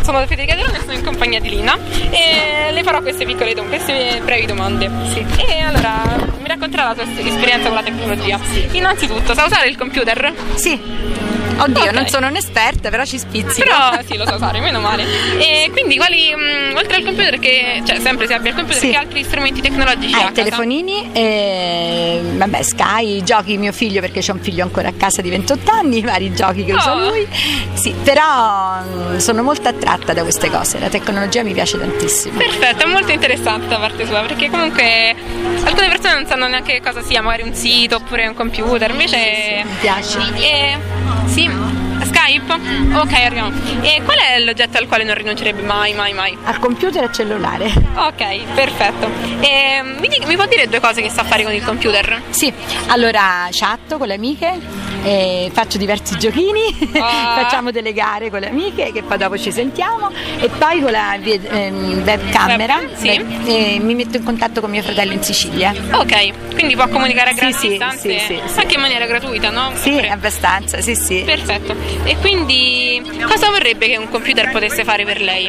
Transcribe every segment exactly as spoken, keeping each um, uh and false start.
sono Federica Delone e sono in compagnia di Lina e le farò queste piccole domande, queste brevi domande. Sì. E allora mi racconterà la tua esperienza con la tecnologia. Innanzitutto, sa usare il computer? Sì. Oddio, Okay. non sono un'esperta, però ci spizzico. Però sì, lo so usare, meno male. E quindi quali, mh, oltre al computer, che cioè sempre si abbia il computer, Sì. che altri strumenti tecnologici ha a Eh, casa? telefonini, eh, vabbè, Sky, giochi mio figlio perché c'è un figlio ancora a casa di ventotto anni, i vari giochi che usa Oh. lui. Sì, però mh, sono molto attratta da queste cose, la tecnologia mi piace tantissimo. Perfetto, è molto interessante da parte sua, perché comunque alcune persone non sanno neanche cosa sia, magari un sito oppure un computer, invece Mi piace. E, sì, Skype? Ok, arriviamo. E qual è l'oggetto al quale non rinuncerebbe mai, mai, mai? Al computer e al cellulare. Ok, perfetto. E, mi, di- mi può dire due cose che sa fare con il computer? Sì, allora chatto con le amiche, eh, faccio diversi giochini, Ah. facciamo delle gare con le amiche che poi dopo ci sentiamo e poi con la vie- ehm, webcamera Web- sì. web- eh, mi metto in contatto con mio fratello in Sicilia. Ok, quindi può comunicare a Sì, grandi sì, distanze, sì, sì, sì. anche in maniera gratuita, no? Sì, Oppure- abbastanza, sì sì. Perfetto. E quindi cosa vorrebbe che un computer potesse fare per lei?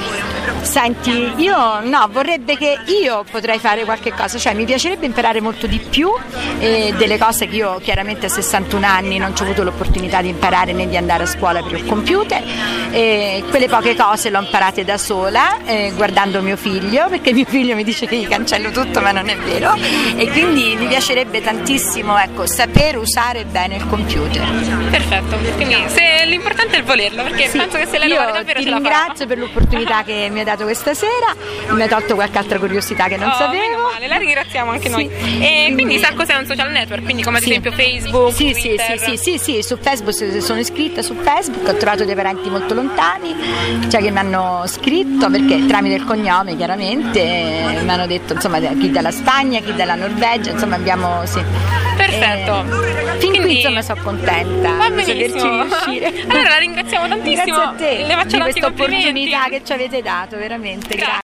Senti, io no, vorrebbe che io potrei fare qualche cosa, cioè mi piacerebbe imparare molto di più eh, delle cose che io chiaramente a sessantuno anni non ho avuto l'opportunità di imparare né di andare a scuola per il computer, e quelle poche cose l'ho imparate da sola eh, guardando mio figlio, perché mio figlio mi dice che gli cancello tutto ma non è vero, e quindi mi piacerebbe tantissimo, ecco, saper usare bene il computer. Perfetto, quindi se l'importante è il volerlo, perché Sì, penso che se lei lo vuole io davvero ti ce la farà. ringrazio per l'opportunità che mi hai dato questa sera, mi hai tolto qualche altra curiosità che non Oh, sapevo. meno male, la ringraziamo anche Sì. noi. E quindi sa cos'è un social network? Quindi come ad Sì. esempio Facebook, Sì, sì, Twitter? sì, sì, sì, sì, su Facebook sono iscritta su Facebook, ho trovato dei parenti molto lontani, cioè che mi hanno scritto perché tramite il cognome chiaramente eh, mi hanno detto insomma chi dalla Spagna, chi dalla Norvegia, insomma abbiamo sì. Perfetto. Eh, fin Quindi- qui insomma sono contenta Va di benissimo. saperci riuscire. Allora la ringraziamo tantissimo. Grazie a te Le faccio di tanti questa complimenti. opportunità che ci avete dato, veramente. Grazie. Grazie.